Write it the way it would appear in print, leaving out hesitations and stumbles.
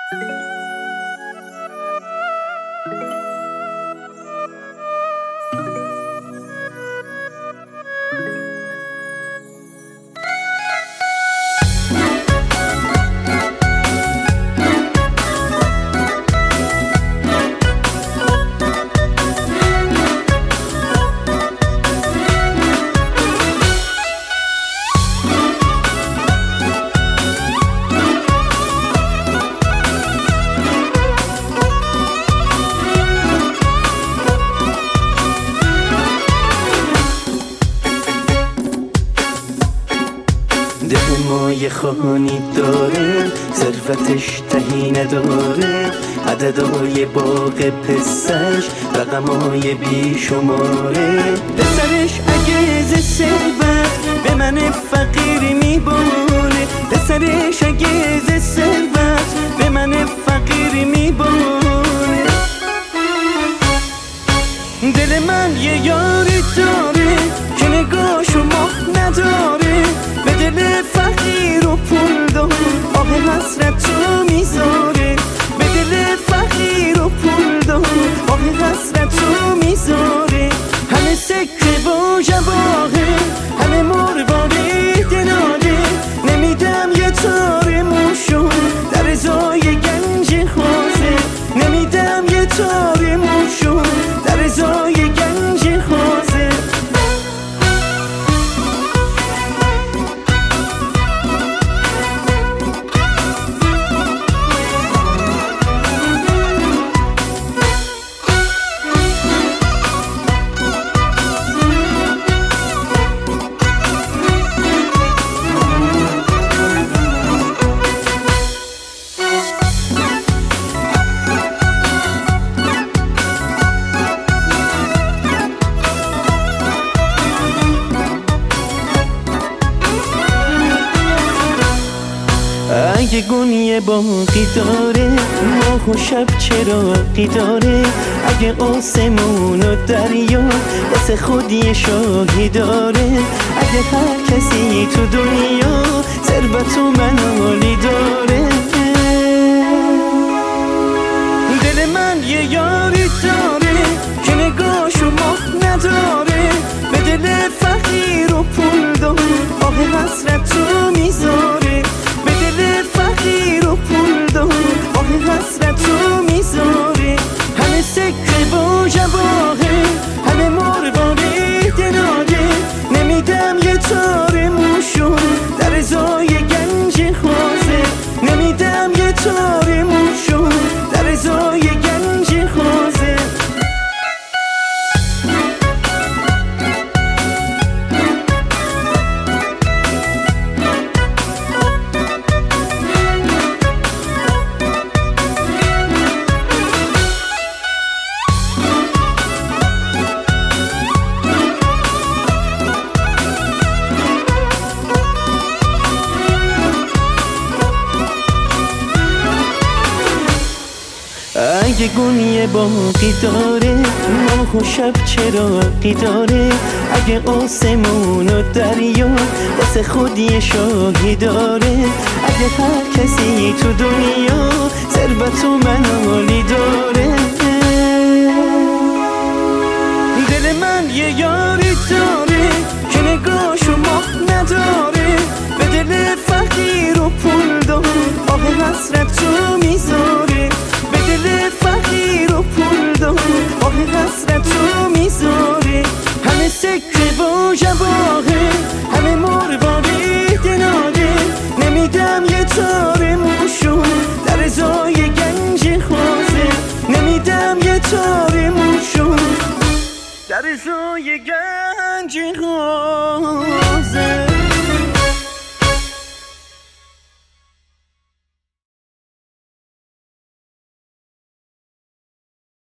دل ما یه خانی داره، ثروتش تهی نداره، عددهای باغ پسرش رقمهای بیشماره. پسرش اگه ز ثروت به من فقیر میباره، پسرش اگه ز ثروت به من فقیر میباره. دل من یه یاری داره که نگاهشو ماه نداره، به دل فقیر و پول دار آه حسرت تو میذاره، به دل فقیر و پول دار آه حسرت تو میذاره. همه سکه و جواهر، همه مرواری دلاله، نمیدم یه تار موشو در ازای گنج خوازه، نمیدم یه تار موشو در ازای گنج خوازه. اگه گونی باقی داره، ماه و شب چراغی داره، اگه آسمون و دریا واسه خودی شاهی داره، اگه هر کسی تو دنیا ثروت و منالی داره. دل من یه یاری داره که نگاهشو ماه نداره، به دل فقیر و پول دار آه حسرت تو میذاره، به دل فقیر و پول دار آه حسرت تو میذاره. همه سکه و جواهر، همه مرواری دلاله، نمیدم یه تار موشو در ازای گنج خوازه، نمیدم یه تار موشو در ازای گنج خوازه. اگه گونی باقی داره، ماه و شب چراغی داره، اگه آسمون و دریا واسه خودی شاهی داره، اگه هر کسی تو دنیا ثروت و منالی داره. دل من یه یاری داره که نگاهشو ماه نداره، به دل فقیر و پول دار آه حسرت تو میذاره، به دل فقیر و پول دار آه حسرت تو میذاره. همه سکه و جواهر، همه مرواری دلاله، نمیدم یه تار موشو در ازای گنج خوازه، نمیدم یه تار موشو در ازای گنج خوازه.